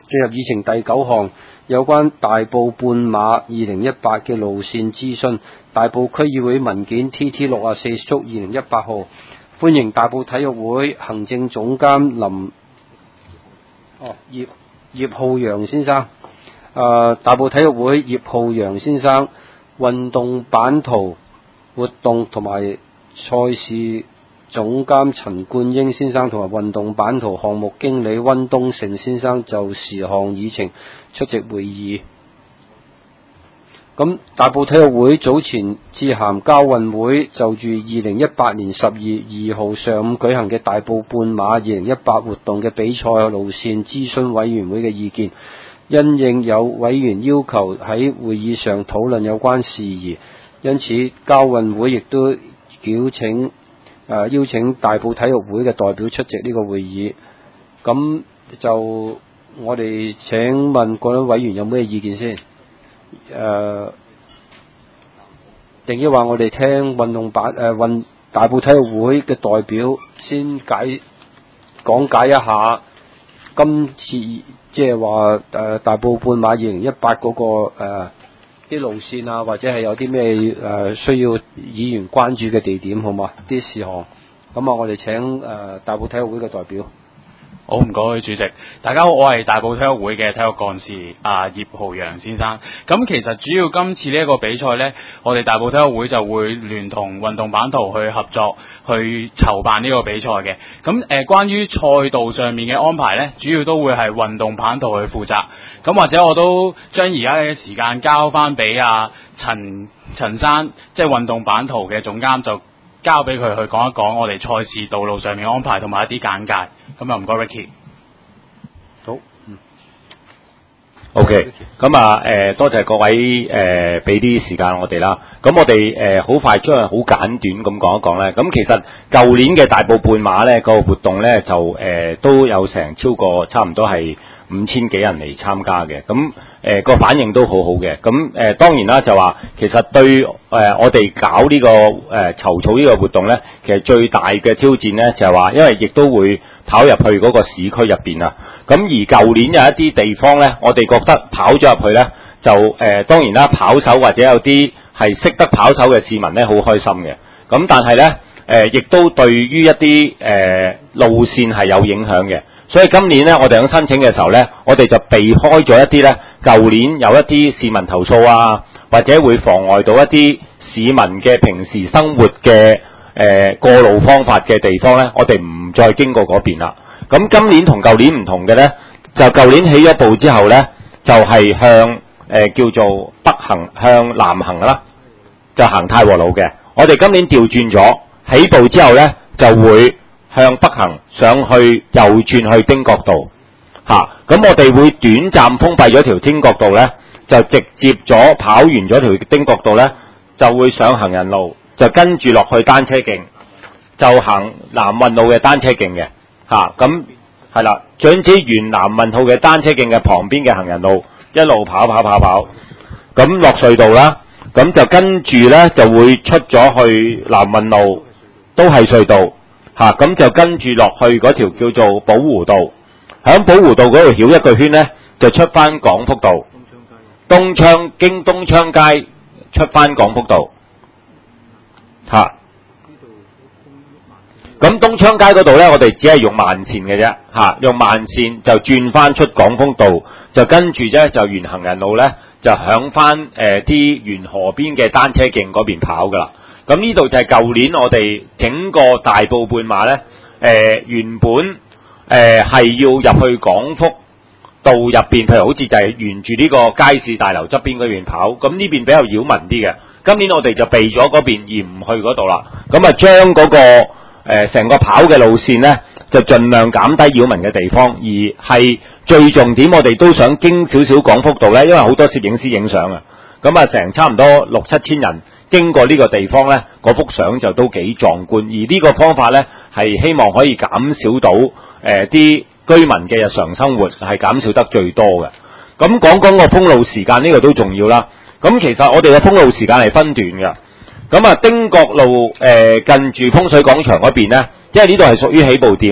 進入議程第9項，有關大埔半馬2018嘅路線諮詢，大埔區議會文件 TT64/2018號，歡迎大埔體育會行政總監葉浩陽先生，大埔體育會葉浩陽先生，運動版圖活動同埋賽事總監陳冠英先生同埋運動版圖項目經理溫東成先生就事項議程出席會議。咁大埔體育會早前致函交運會，就住2018年12月2號上午舉行嘅大埔半馬2018活動嘅比賽路線諮詢委員會嘅意見，因應有委員要求喺會議上討論有關事宜，因此交運會亦都邀請大埔體育會嘅代表出席呢個會議。咁就我哋請問各位委員有咩意見先？定抑話我哋聽大埔體育會嘅代表先講解一下今次即係話大埔半馬2018嗰個啲路線啊，或者係有啲咩需要議員關注嘅地點，好嘛？啲事項。咁我哋請大埔體育會嘅代表。 好，唔該主席，大家好，我係大埔體育會嘅體育幹事葉浩陽先生。咁其實主要今次呢一個比賽呢，我哋大埔體育會就會聯同運動版圖去合作去籌辦呢個比賽嘅。咁關於賽道上面嘅安排呢，主要都會係運動版圖去負責。咁或者我都將而家嘅時間交翻俾陳生，即係運動版圖嘅總監，就交俾佢去講一講我哋賽事道路上面安排同埋一啲簡介。咁又唔該 Ricky。 好 ，OK。咁多謝各位俾啲時間我哋啦。咁我哋好快將好簡短咁講一講咧。咁其實舊年嘅大埔半馬咧個活動咧就都有成超過差唔多係5000幾人嚟參加嘅。咁個反應都好好嘅。咁當然啦，就話其實對我哋搞呢個籌措呢個活動咧，其實最大嘅挑戰咧就係話，因為亦都會跑入去嗰個市區入邊啊。咁而舊年有一啲地方咧，我哋覺得跑咗入去咧，就當然啦，跑手或者有啲係識得跑手嘅市民咧，好開心嘅。咁但係咧，亦都對於一啲路線係有影響嘅。所以今年咧，我哋喺申請嘅時候咧，我哋就避開咗一啲咧，舊年有一啲市民投訴啊，或者會妨礙到一啲市民嘅平時生活嘅過路方法嘅地方咧，我哋唔再經過嗰邊啦。咁今年同舊年唔同嘅咧，就舊年起咗步之後咧，就係向叫做北行向南行啦，就行太和路嘅。我哋今年調轉咗，起步之後咧就會向北行上去，右轉去汀角道嚇。咁我哋會短暫封閉咗條汀角道咧，就直接咗跑完咗條汀角道咧，就會上行人路，就跟住落去單車徑，就行南運路嘅單車徑嘅嚇。咁係啦，總之沿南運路嘅單車徑嘅旁邊嘅行人路一路跑，咁落隧道啦，咁就跟住咧就會出咗去南運路，都係隧道嚇。咁就跟住落去嗰條叫做寶湖道，響寶湖道嗰度繞一個圈咧，就出翻廣福道，經東昌街出翻廣福道嚇。咁東昌街嗰度咧，我哋只係用慢線嘅啫嚇，用慢線就轉翻出廣福道，就跟住咧就沿行人路咧就響翻啲沿河邊嘅單車徑嗰邊跑噶啦。咁呢度就係舊年我哋整個大埔半馬咧，原本係要入去廣福道入邊，譬如好似就係沿住呢個街市大樓側邊嗰邊跑，咁呢邊比較擾民啲嘅。今年我哋就避咗嗰邊而唔去嗰度啦。咁啊將嗰個成個跑嘅路線呢，就盡量減低擾民嘅地方，而係最重點，我哋都想經少少廣福道呢，因為好多攝影師影相啊。咁啊，成差唔多6-7千人經過呢個地方呢，嗰幅相就都幾壯觀。而呢個方法呢，係希望可以減少到啲居民嘅日常生活，係減少得最多嘅。咁講個封路時間呢個都重要啦。咁其實我哋嘅封路時間係分段嘅。咁啊，汀角路近住風水廣場嗰邊呢，因為呢度係屬於起步點呢，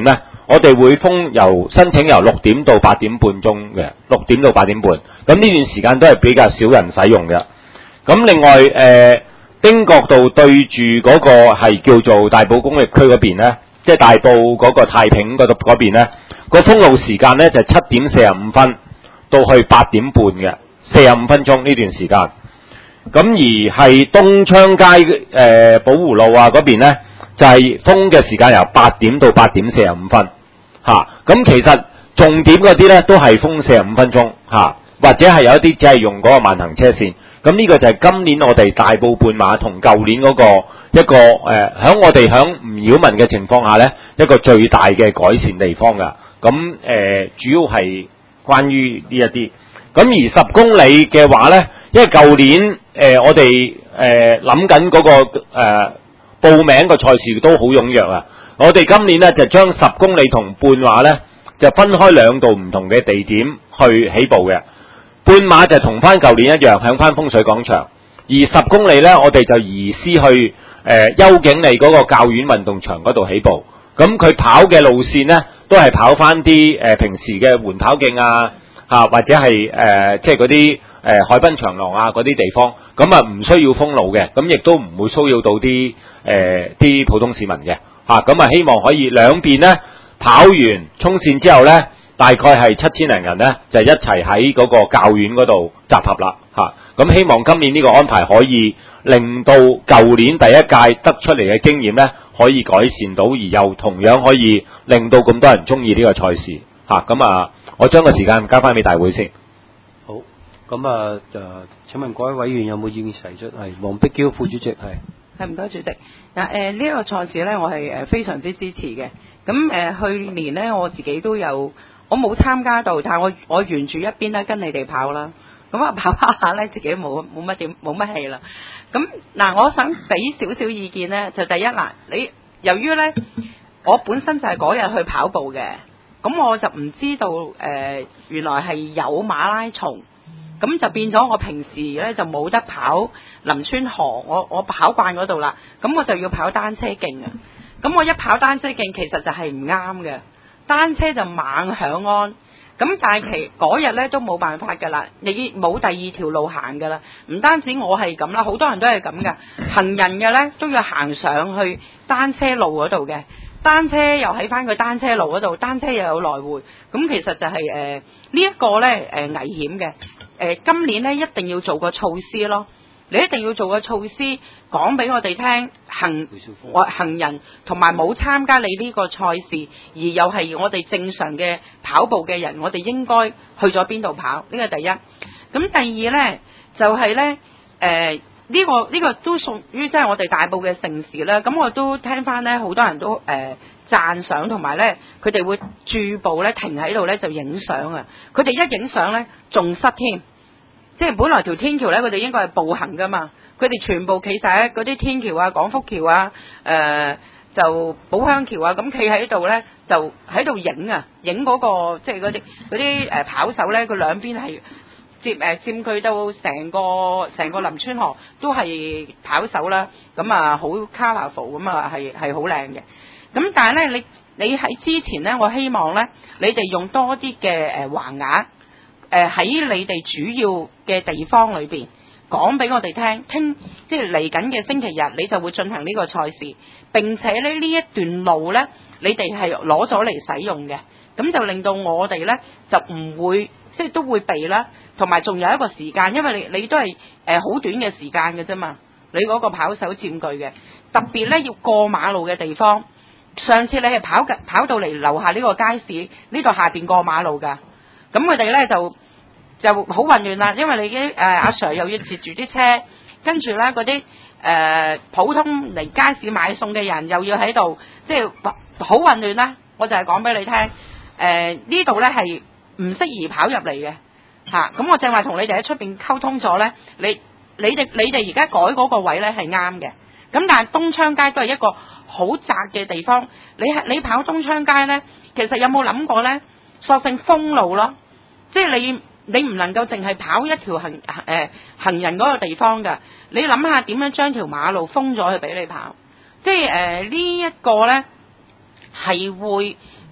我哋會封申請由6點到8點半鐘嘅，6點到8點半。咁呢段時間都係比較少人使用嘅。咁另外汀角道對住嗰個係叫做大埔工業區嗰邊咧，即係大埔嗰個太平嗰邊咧，個封路時間咧就係7點45分到去8點半嘅45分鐘呢段時間。咁而係東昌街寶湖路啊嗰邊咧，就係封嘅時間由8點到8點45分嚇。咁其實重點嗰啲咧都係封45分鐘嚇，或者係有一啲只係用嗰個慢行車線。咁呢個就係今年我哋大埔半馬同舊年嗰個一個響我哋響唔擾民嘅情況下咧，一個最大嘅改善地方㗎。咁主要係關於呢一啲。咁而10公里嘅話咧，因為舊年我哋諗緊嗰個報名個賽事都好踴躍啊！我哋今年咧就將10公里同半馬咧就分開2度唔同嘅地點去起步嘅。半馬就同翻舊年一樣，響翻風水廣場；而10公里咧，我哋就移師去邱景利嗰個教院運動場嗰度起步。咁佢跑嘅路線咧，都係跑翻啲平時嘅緩跑徑啊，或者係即係嗰啲海濱長廊啊嗰啲地方。咁啊唔需要封路嘅，咁亦都唔會騷擾到啲普通市民嘅。咁啊希望可以兩邊咧跑完衝線之後咧。大概係7000零人咧，就一齊喺嗰個教院嗰度集合啦咁希望今年呢個安排可以令到舊年第一屆得出嚟嘅經驗咧，可以改善到，而又同樣可以令到咁多人中意呢個賽事咁我將個時間交翻俾大會先。 好，咁請問各位委員有冇意見提出？係黃碧嬌副主席係唔該主席。嗱呢一個賽事咧，我係非常之支持嘅。咁去年咧，我自己都有。我冇參加到，但係我沿住一邊咧跟你哋跑啦，咁跑下咧自己冇乜氣啦。咁我想俾少少意見咧，就第一你由於咧我本身就係嗰日去跑步嘅，咁我就唔知道原來係有馬拉松，咁就變咗我平時咧就冇得跑林村河，我跑慣嗰度啦，咁我就要跑單車徑啊。咁我一跑單車徑其實就係唔啱嘅。單車就猛響安，咁但係嗰日咧都冇辦法㗎啦，你冇第二條路行㗎啦。唔單止我係咁啦，好多人都係咁㗎。行人嘅咧都要行上去單車路嗰度嘅，單車又喺翻個單車路嗰度，單車又有來回，咁其實就係呢一個咧危險嘅。今年咧一定要做個措施咯。你一定要做個措施，講俾我哋聽，行人同埋冇參加你呢個賽事，而又係我哋正常嘅跑步嘅人，我哋應該去咗邊度跑？呢個第一。咁第二呢，就係呢，呢個都屬於即係我哋大埔嘅盛事啦。咁我都聽翻呢，好多人都讚賞，同埋呢，佢哋會駐步呢停喺度呢就影相啊。佢哋一影相呢，仲塞添。即係本來條天橋咧，佢哋應該係步行噶嘛，佢哋全部企晒喺嗰啲天橋啊、廣福橋啊、就寶鄉橋啊，咁企喺度咧，就喺度影啊，影嗰個即係嗰啲跑手咧，佢兩邊係佔據到成個林村河都係跑手啦，咁好 colourful 咁係好靚嘅。咁但係咧，你喺之前咧，我希望咧，你哋用多啲嘅橫額。喺你哋主要嘅地方裏邊講俾我哋聽，即係嚟緊嘅星期日你就會進行呢個賽事，並且咧呢一段路呢，你哋係攞咗嚟使用嘅，咁就令到我哋呢就唔會即係都會避啦，同埋仲有一個時間，因為你都係好短嘅時間嘅啫嘛，你嗰個跑手佔據嘅，特別呢要過馬路嘅地方，上次你係跑到嚟樓下呢個街市呢度下邊過馬路㗎。咁佢哋咧就好混亂啦，因為你啲阿 Sir 又要截住啲車，跟住咧嗰啲普通嚟街市買餸嘅人又要喺度，即係好混亂啦。我就係講俾你聽，呢度咧係唔適宜跑入嚟嘅嚇。咁我正話同你哋喺出邊溝通咗咧，你哋而家改嗰個位咧係啱嘅。咁但係東昌街都係一個好窄嘅地方，你跑東昌街咧，其實有冇諗過咧？索性封路咯。即係你唔能夠淨係跑一條行人嗰個地方㗎，你諗下點樣將條馬路封咗去俾你跑？即係呢一個呢係會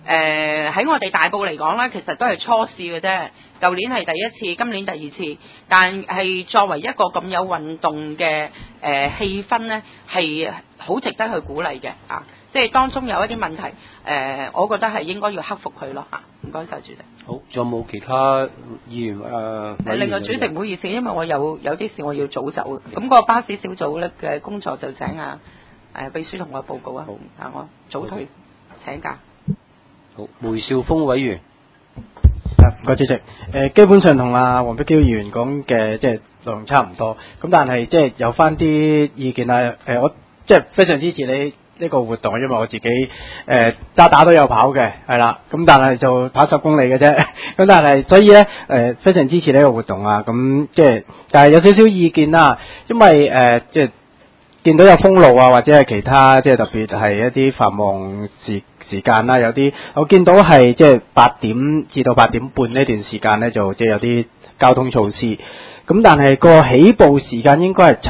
喺我哋大埔嚟講咧，其實都係初試嘅啫。舊年係第一次，今年第二次，但係作為一個咁有運動嘅氣氛咧，係好值得去鼓勵嘅啊！即係當中有一啲問題，我覺得係應該要克服佢咯嚇。唔該晒主席。 好，仲有冇其他議員另外主席唔好意思，因為我有啲事我要早走，咁個巴士小組咧嘅工作就請秘書同我報告啊。 好， 我早退請假。 好，梅兆豐委員。 唔該主席，基本上同阿黃碧嬌議員講嘅即係內容差唔多，咁但係即係有翻啲意見啊，我即係非常支持你呢個活動，因為我自己渣打都有跑嘅，係啦，咁但係就跑10公里嘅啫，咁但係所以咧非常支持呢個活動啊，咁即係但係有少少意見啦，因為即係見到有封路啊，或者係其他即係特別係一啲繁忙時間啦，有啲我見到係即係8點至到8點半呢段時間咧，就即係有啲交通措施。咁但係個起步時間應該係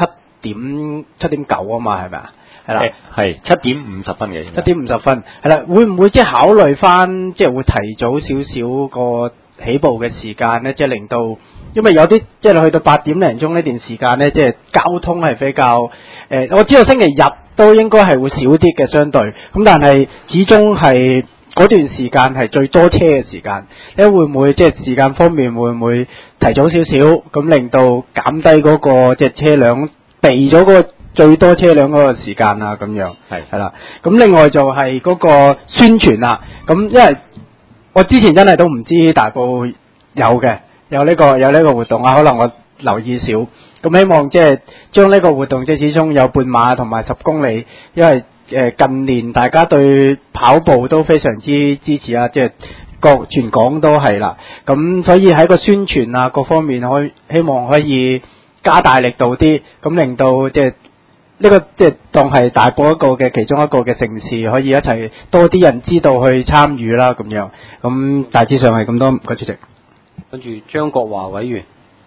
7點9啊嘛，係咪啊？係啦， 係7點50分嘅。7 點50分係啦，會唔會即係考慮翻即係會提早少少個起步嘅時間咧？即係令到因為有啲即係去到8點零鐘呢段時間咧，即係交通係比較我知道星期日都應該係會少啲嘅相對，咁但係始終係嗰段時間係最多車嘅時間，你會唔會即係時間方面會唔會提早少少，咁令到減低嗰個即係車輛避咗嗰個最多車輛嗰個時間啊咁樣？係啦，咁另外就係嗰個宣傳啦，咁因為我之前真係都唔知大埔有呢個活動啊，可能我留意少，咁希望即係將呢個活動即係始終有半馬同埋10公里，因為近年大家對跑步都非常之支持啊，即係全港都係啦，咁所以喺個宣傳啊各方面希望可以加大力度啲，咁令到即係呢個即係當係大埔一個嘅其中一個嘅盛事，可以一齊多啲人知道去參與啦咁樣，咁大致上係咁多，唔該主席。 跟住張國華委員。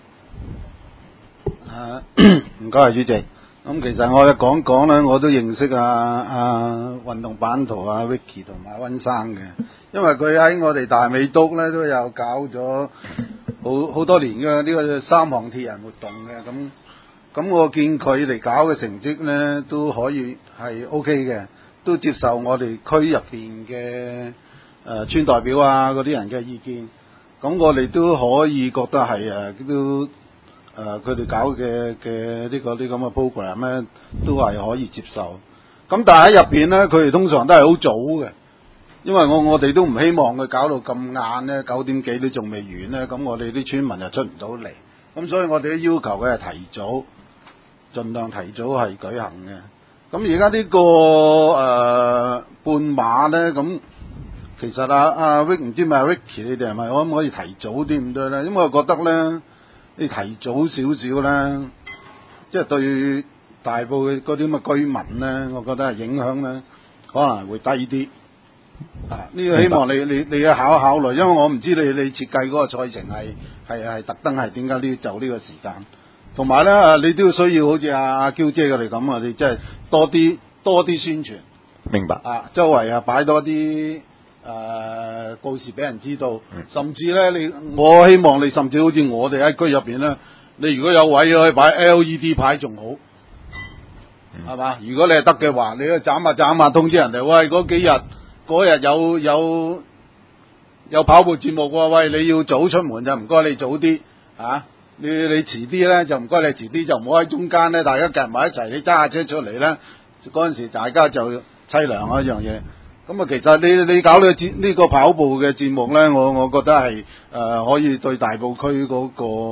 唔該主席。咁其實我一講咧，我都認識運動版圖Vicky 同埋溫生嘅，因為佢喺我哋大美督咧都有搞咗好多年嘅呢個3項鐵人活動嘅，咁我見佢哋搞嘅成績咧都可以係 OK 嘅，都接受我哋區入邊嘅村代表嗰啲人嘅意見，咁我哋都可以覺得係都。佢哋搞嘅呢個啲咁嘅 program 咧，都係可以接受。咁但係喺入邊咧，佢哋通常都係好早嘅，因為我哋都唔希望佢搞到咁晏咧，9點幾都仲未完咧，咁我哋啲村民就出唔到嚟。咁所以我哋都要求佢係提早，盡量提早係舉行嘅。咁而家呢個半馬咧，咁其實Vic 唔知咪 Ricky 你哋係咪可唔可以提早啲咁多咧？因為我覺得咧。你提早少少咧，即係對大埔嘅嗰啲咁嘅居民咧，我覺得係影響咧，可能會低啲。呢個希望你要考慮，因為我唔知你設計嗰個賽程係特登係點解呢就呢個時間。同埋咧，你都要需要好似阿嬌姐佢哋咁啊，你即係多啲宣傳。 明白。 周圍擺多啲。告示俾人知道，甚至咧，我希望你甚至好似我哋喺區入邊咧，你如果有位可以擺 LED 牌仲好，係嘛？如果你係得嘅話，你去斬下通知人哋，喂，嗰日有跑步節目喎，喂，你要早出門就唔該你早啲你遲啲咧就唔該你遲啲，就唔好喺中間咧，大家夾埋一齊，你揸下車出嚟咧，嗰陣時大家就凄涼一樣嘢。咁其實你搞呢個跑步嘅節目咧，我覺得係可以對大埔區嗰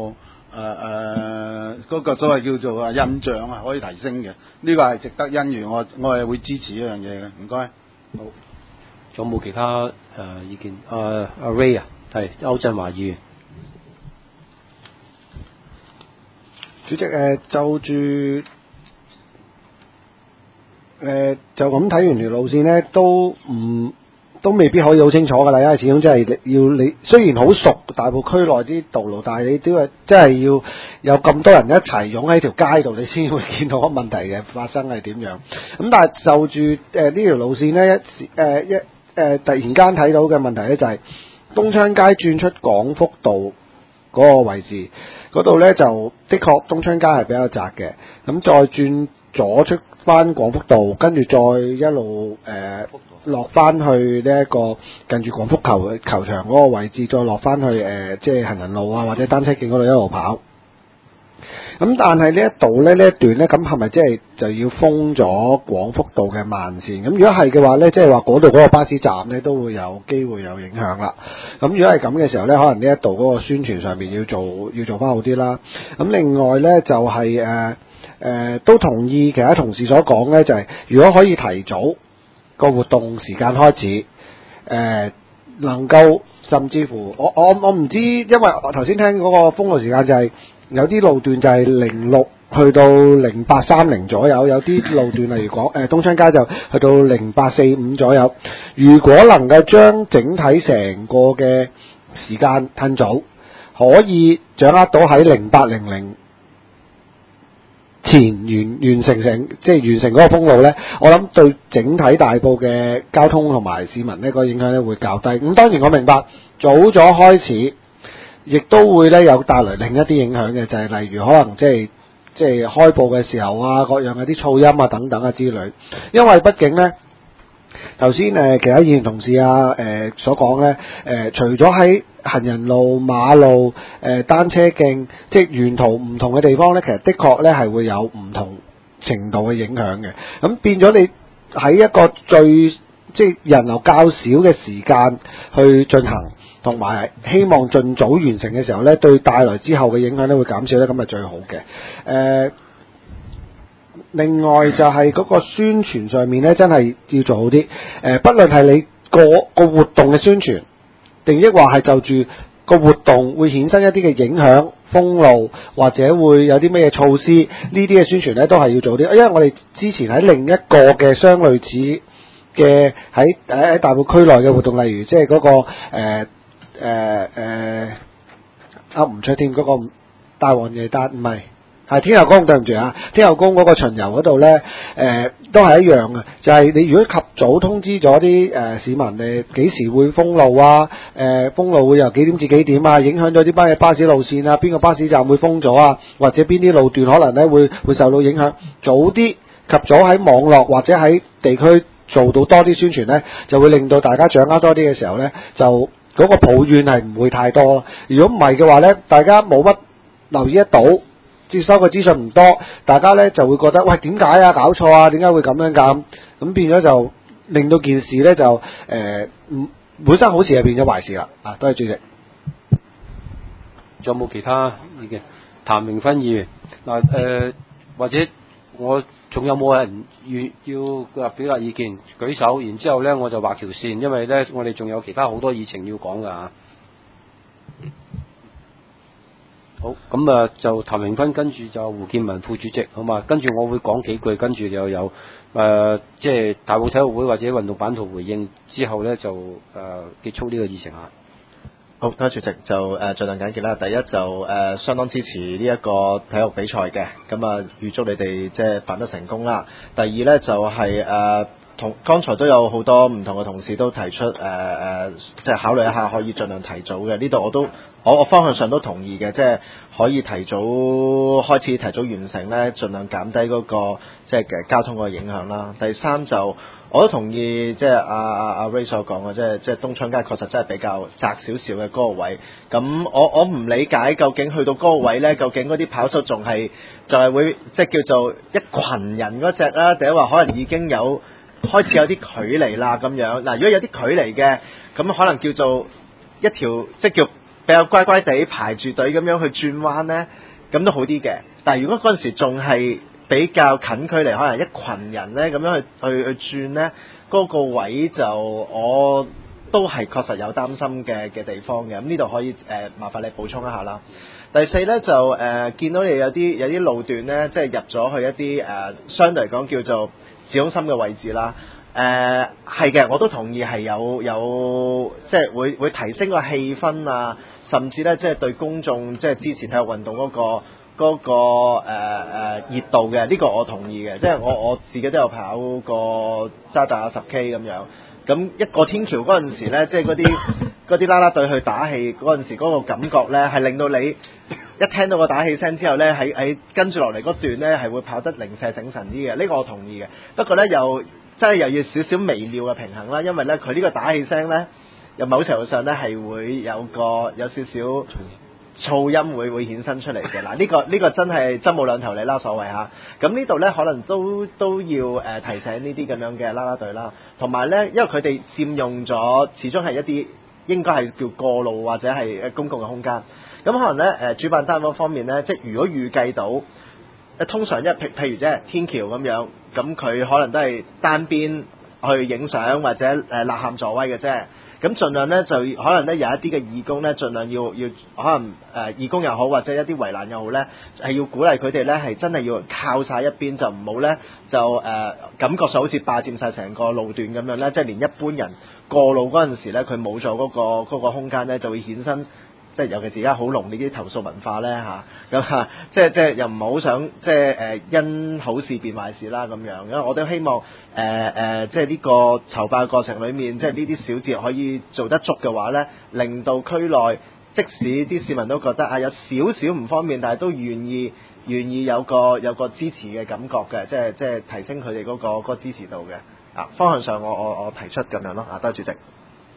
個所謂叫做印象可以提升嘅，呢個係值得欣譽，我係會支持一樣嘢嘅。唔該。好， 仲有冇其他意見？阿 Ray 係歐振華議員。 主席就住。就咁睇完條路線咧，都未必可以好清楚噶啦，因為始終真係要你雖然好熟大埔區內啲道路，但係你都係真係要有咁多人一齊湧喺條街度，你先會見到個問題嘅發生係點樣。咁但係就住呢條路線咧， 突然間睇到嘅問題咧，就係東昌街轉出廣福道嗰個位置嗰度咧，就的確東昌街係比較窄嘅。咁再轉左出翻廣福道，跟住再一路落翻去呢一個近住廣福球場嗰個位置，再落翻去即係行人路啊或者單車徑嗰度一路跑。咁但係呢一度咧，呢一段咧，咁係咪即係就要封咗廣福道嘅慢線？咁如果係嘅話咧，即係話嗰度嗰個巴士站咧都會有機會有影響啦。咁如果係咁嘅時候咧，可能呢一度嗰個宣傳上面要做翻好啲啦。咁另外咧就係都同意其他同事所講咧，就係如果可以提早個活動時間開始，能夠甚至乎我唔知，因為我頭先聽嗰個封路時間就係有啲路段就係06去到0830左右，有啲路段例如講東昌街就去到0845左右。如果能夠將整體成個嘅時間褪早，可以掌握到喺0800前完成即係完成嗰個封路咧，我諗對整體大埔嘅交通同埋市民咧個影響咧會較低。咁當然我明白早咗開始，亦都會咧有帶來另一啲影響嘅，就係例如可能即係開播嘅時候啊，各樣嘅啲噪音啊等等啊之類。因為畢竟咧頭先其他議員同事啊所講咧除咗喺行人路、馬路、單車徑，即係沿途唔同嘅地方咧，其實的確咧係會有唔同程度嘅影響嘅。咁變咗你喺一個即係人流較少嘅時間去進行，同埋希望盡早完成嘅時候咧，對帶來之後嘅影響咧會減少咧，咁係最好嘅。另外就係嗰個宣傳上面咧，真係要做好啲。不論係你個活動嘅宣傳，定抑或係就住個活動會衍生一啲嘅影響、封路或者會有啲咩措施，呢啲嘅宣傳咧都係要做啲。因為我哋之前喺另一個嘅相類似嘅喺大埔區內嘅活動，例如即係嗰個吳卓添嗰個大王爺誕，唔係天后宮，對唔住啊，天後宮嗰個巡遊嗰度咧，都係一樣嘅，就係你如果及早通知咗啲市民幾時會封路啊，封路會由幾點至幾點啊，影響咗啲班嘅巴士路線啊，邊個巴士站會封咗啊，或者邊啲路段可能咧會受到影響，早啲及早喺網絡或者喺地區做到多啲宣傳咧，就會令到大家掌握多啲嘅時候咧，就嗰個抱怨係唔會太多。如果唔係嘅話咧，大家冇乜留意得到，接收嘅資訊唔多，大家咧就會覺得喂，點解啊，搞錯啊，點解會咁樣㗎？咁變咗就令到件事咧就本身好事係變咗壞事啦。多謝主席。 仲有冇其他意見？譚明芬議員或者我仲有冇人要表達意見？舉手，然之後咧我就畫條線，因為咧我哋仲有其他好多議程要講㗎嚇。好，咁就譚明芬，跟住就胡建文副主席，好嘛？跟住我會講幾句，跟住又有即係大埔體育會或者運動版圖回應之後咧，就結束呢個議程啊。 好，多謝主席，就盡量簡潔啦。第一就相當支持呢一個體育比賽嘅，咁預祝你哋即係辦得成功啦。第二咧就係同剛才都有好多唔同嘅同事都提出即係考慮一下可以盡量提早嘅，呢度我方向上都同意嘅，即係可以提早開始、提早完成咧，盡量減低嗰個即係交通個影響啦。第三就我都同意，即係阿 Ray 所講嘅，即係東昌街確實真係比較窄少少嘅嗰個位。咁我唔理解究竟去到嗰個位咧，究竟嗰啲跑手就係會即係叫做一群人嗰隻啦，定係話可能已經有開始有啲距離啦咁樣。嗱，如果有啲距離嘅，咁可能叫做一條即係叫比較乖乖地排住隊咁樣去轉彎咧，咁都好啲嘅。但係如果嗰陣時仲係比較近距離，可能一群人咧咁樣去轉咧，嗰個位就我都係確實有擔心嘅地方嘅。咁呢度可以麻煩你補充一下啦。第四咧就見到你有啲路段咧，即係入咗去一啲相對嚟講叫做市中心嘅位置啦。係嘅，我都同意係有即係會提升個氣氛啊，甚至咧即係對公眾即係支持體育運動嗰個熱度嘅，呢個我同意嘅。即係我自己都有跑過渣打10K 咁樣， 咁一過天橋嗰陣時咧，即係嗰啲啦啦隊去打氣嗰陣時嗰個感覺咧，係令到你一聽到個打氣聲之後咧，喺跟住落嚟嗰段咧係會跑得零舍醒神啲嘅，呢個我同意嘅。不過咧真係又要少少微妙嘅平衡啦，因為咧佢呢個打氣聲咧，有某程度上咧係會有少少噪音會衍生出嚟嘅。嗱，呢個真係真冇兩頭利啦，所謂嚇。咁呢度咧可能都要提醒呢啲咁樣嘅啦啦隊啦，同埋咧，因為佢哋佔用咗，始終係一啲應該係叫過路或者係公共嘅空間。咁可能咧主辦單位方面咧，即係如果預計到通常譬如即係天橋咁樣，咁佢可能都係單邊去影相或者吶喊助威嘅啫。咁盡量咧就可能咧有一啲嘅義工咧，盡量要可能義工又好或者一啲圍欄又好咧，係要鼓勵佢哋咧係真係要靠晒一邊，就唔好咧就感覺上好似霸佔晒成個路段咁樣咧，即係連一般人過路嗰陣時咧，佢冇咗嗰個空間咧，就會衍生。即係尤其是而家好濃呢啲投訴文化咧咁即係又唔好想即係因好事變壞事啦咁樣，因為我都希望即係呢個籌辦過程裡面，即係呢啲小節可以做得足嘅話咧，令到區內即使啲市民都覺得有少少唔方便，但係都願意有個支持嘅感覺嘅，即係提升佢哋嗰個支持度嘅。方向上我提出咁樣咯。多謝主席。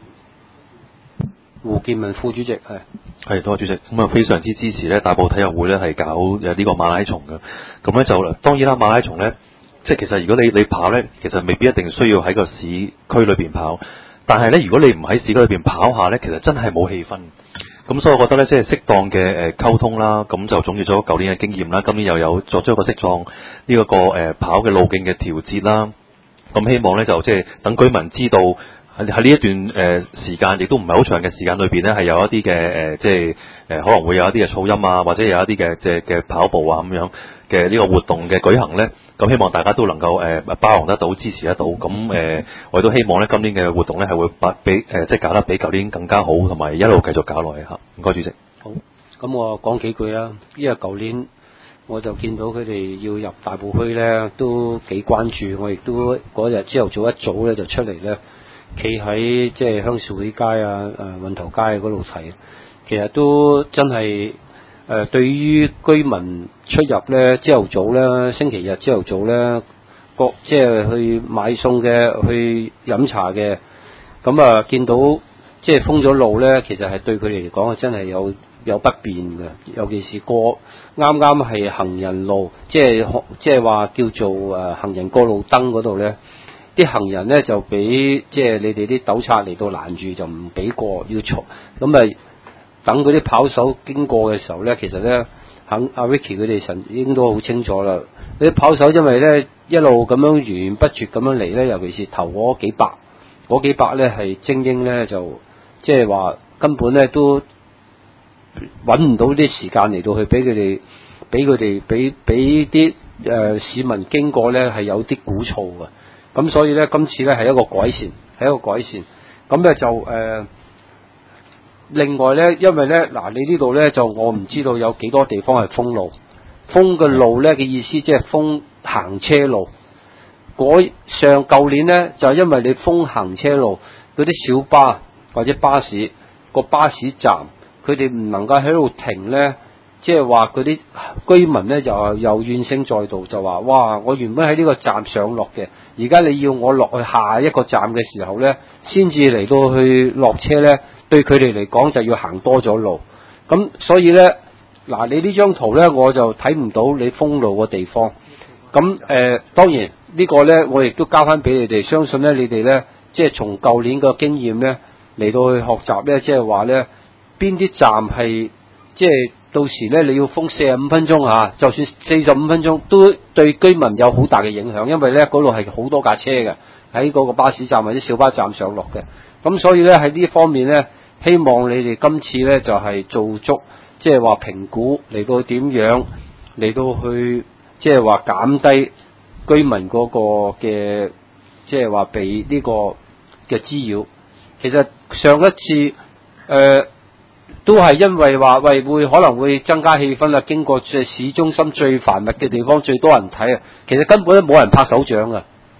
胡建文副主席係多謝主席，咁啊非常之支持咧大埔體育會咧係搞呢個馬拉松嘅，咁咧就當然啦，馬拉松咧即係其實如果你跑咧，其實未必一定需要喺個市區裏邊跑，但係咧如果你唔喺市區裏邊跑下咧，其實真係冇氣氛。咁所以我覺得咧，即係適當嘅溝通啦，咁就總結咗舊年嘅經驗啦，今年又有作出一個適當呢個跑嘅路徑嘅調節啦，咁希望咧就即係等居民知道。喺呢一段時間，亦都唔係好長嘅時間裏邊咧，係有一啲嘅即係可能會有一啲嘅噪音啊，或者有一啲嘅跑步啊咁樣嘅呢個活動嘅舉行咧。咁希望大家都能夠包容得到、支持得到。咁我亦都希望咧今年嘅活動咧係會即係搞得比舊年更加好，同埋一路繼續搞落去嚇。唔該，主席。 好，咁我講幾句啦。因為舊年我就見到佢哋要入大埔區咧，都幾關注。我亦都嗰日朝頭早一早咧就出嚟咧。企喺即係鄉事會街運頭街嗰度睇，其實都真係對於居民出入咧，朝頭早咧，星期日朝頭早咧，即係去買餸嘅，去飲茶嘅，咁見到即係封咗路咧，其實係對佢哋嚟講真係有不便嘅，尤其是啱啱係行人路，即係話叫做行人過路燈嗰度咧。啲行人咧就俾即係你哋啲糾察嚟到攔住，就唔俾過，要嘈。咁等嗰啲跑手經過嘅時候咧，其實咧阿 Ricky 佢哋曾經都好清楚啦。啲跑手因為咧一路咁樣源源不絕咁樣嚟咧，尤其是頭嗰幾百咧係精英咧，就即係話根本咧都揾唔到啲時間嚟到去俾啲市民經過咧係有啲鼓噪嘅。咁所以咧，今次咧係一個改善。咁咧就另外咧，因為咧你呢度咧就我唔知道有幾多地方係封路。封嘅路咧嘅意思即係封行車路。舊年咧就因為你封行車路，嗰啲小巴或者巴士個巴士站，佢哋唔能夠喺度停咧。即係話嗰啲居民咧就又怨聲載道，就話哇！我原本喺呢個站上落嘅，而家你要我落去下一個站嘅時候咧，先至嚟到去落車咧，對佢哋嚟講就要行多咗路。咁所以咧，你呢張圖咧我就睇唔到你封路嘅地方。咁當然呢個咧我亦都交翻俾你哋，相信咧你哋咧即係從舊年嘅經驗咧嚟到去學習咧，即係話咧邊啲站係即係。到時咧，你要封45分鐘就算45分鐘都對居民有好大嘅影響，因為咧嗰度係好多架車嘅，喺嗰個巴士站或者小巴站上落嘅。咁所以咧喺呢方面咧，希望你哋今次咧就係做足，即係話評估嚟到點樣嚟到去，即係話減低居民嗰個嘅，即係話被呢個嘅滋擾。其實上一次都係因為話會可能會增加氣氛啦，經過市中心最繁密嘅地方，最多人睇啊，其實根本都冇人拍手掌啊。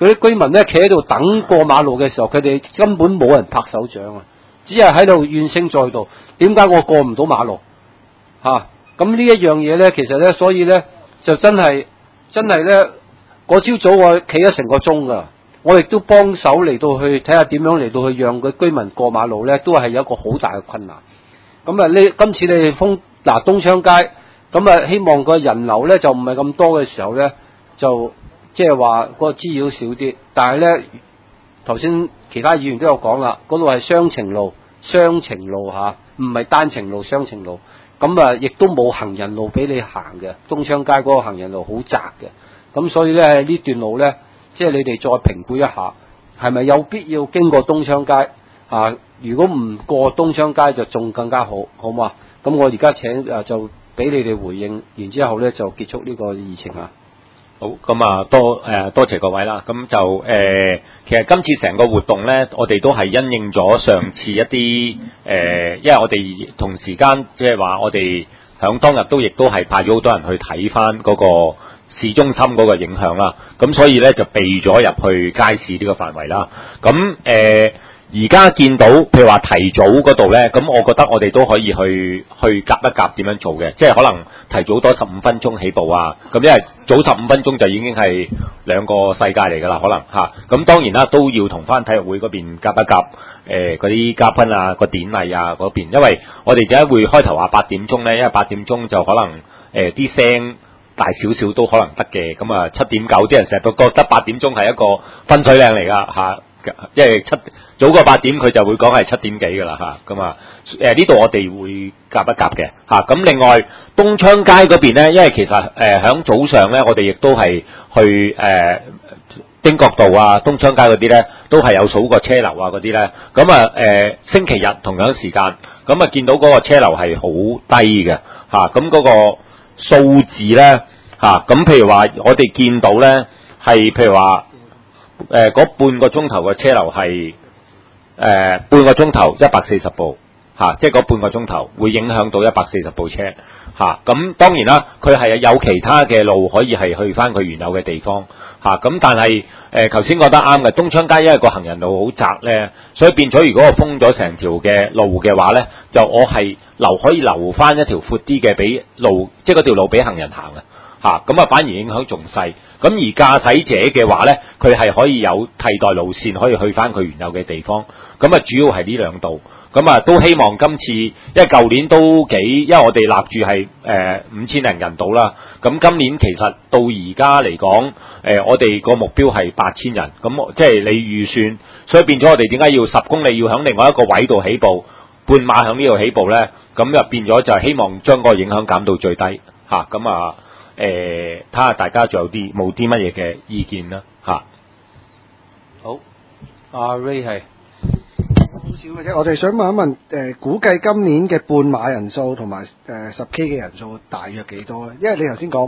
嗰啲居民咧企喺度等過馬路嘅時候，佢哋根本冇人拍手掌啊，只係喺度怨聲載道。點解我過唔到馬路？咁呢一樣嘢咧，其實咧，所以咧就真係咧，嗰朝早我企咗成個鐘噶，我亦都幫手嚟到去睇下點樣嚟到去讓個居民過馬路咧，都係有一個好大嘅困難。咁啊，今次你哋東昌街，咁啊希望個人流咧就唔係咁多嘅時候咧，就即係話個滋擾少啲。但係咧，頭先其他議員都有講啦，嗰度係雙程路嚇，唔係單程路，雙程路。咁啊，亦都冇行人路俾你行嘅，東昌街嗰個行人路好窄嘅。咁所以咧呢段路咧，即係你哋再評估一下，係咪有必要經過東昌街？如果唔過東昌街就仲更加好，好嘛？咁我而家請就俾你哋回應，然之後咧就結束呢個議程啊。 好，咁啊多謝各位啦。咁就其實今次成個活動咧，我哋都係因應咗上次一啲因為我哋同時間即係話我哋響當日亦都係派咗好多人去睇翻嗰個市中心嗰個影響啦。咁所以咧就避咗入去街市呢個範圍啦。咁而家見到譬如話提早嗰度咧，咁我覺得我哋都可以去夾一夾點樣做嘅，即係可能提早多15分鐘起步啊。咁因為早15分鐘就已經係兩個世界嚟㗎啦，可能嚇。咁當然啦，都要同翻體育會嗰邊夾一夾嗰啲嘉賓啊、個典禮啊嗰邊，因為我哋點解會開頭話8點鐘咧？因為8點鐘就可能啲聲大少少都可能得嘅。咁啊7點9啲人成日都覺得8點鐘係一個分水嶺嚟㗎嚇。因為早過8點佢就會講係7點幾㗎啦嚇，咁呢度我哋會夾一夾嘅嚇。咁另外東昌街嗰邊咧，因為其實響早上咧，我哋亦都係去汀角道啊、東昌街嗰啲咧，都係有數過車流啊嗰啲咧。咁星期日同樣時間，咁見到嗰個車流係好低嘅嚇。咁嗰個數字咧嚇，咁譬如話我哋見到咧係譬如話。嗰半個鐘頭嘅車流係半個鐘頭140部即係嗰半個鐘頭會影響到140部車咁當然啦，佢係有其他嘅路可以係去翻佢原有嘅地方咁但係頭先講得啱嘅，東昌街因為個行人路好窄咧，所以變咗如果我封咗成條嘅路嘅話咧，就我係可以留翻一條闊啲嘅俾路，即係嗰條路俾行人行嘅。咁反而影響仲細。咁而駕駛者嘅話咧，佢係可以有替代路線，可以去翻佢原有嘅地方。咁主要係呢兩度。咁都希望今次，因為舊年都因為我哋立住係5000人到啦。咁今年其實到而家嚟講，我哋個目標係8000人。咁即係你預算，所以變咗我哋點解要10公里要響另外一個位度起步，半馬響呢度起步咧？咁就變咗就係希望將個影響減到最低。睇下大家仲有冇啲乜嘢嘅意見啦嚇。 好，阿 Ray 係好少嘅啫，我哋想問一問估計今年嘅半馬人數同埋10K 嘅人數大約幾多咧？因為你頭先講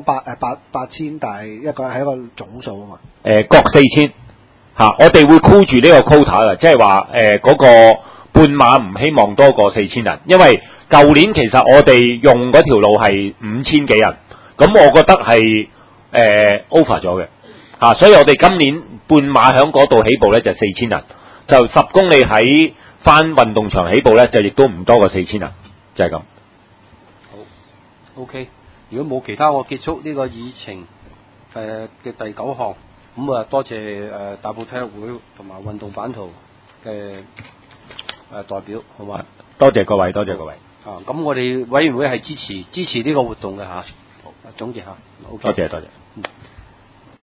8000，但係一個係一個總數啊嘛。 各4000我哋會箍住呢個 quota 嘅，即係話嗰個半馬唔希望多過4000人，因為舊年其實我哋用嗰條路係5000幾人。咁我覺得係over 咗嘅所以我哋今年半馬響嗰度起步咧就4000人，就10公里喺翻運動場起步咧就亦都唔多過4000人，就係咁。 好 ，OK。如果冇其他，我結束呢個議程嘅第9項。咁多謝大埔體育會同埋運動版圖嘅代表，好嘛？ 多謝各位，多謝各位。 咁我哋委員會係支持呢個活動嘅嚇。總結下，OK。 多謝。